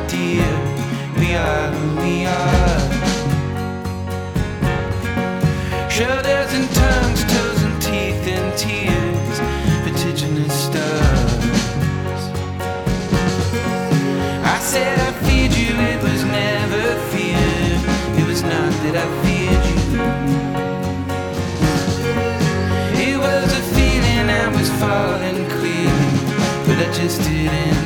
dear, we are who we are. Shoulders and tongues, toes and teeth and tears, vertiginous stars. I said I feared you, it was never fear. It was not that I feared you. It was a feeling I was falling clear, but I just didn't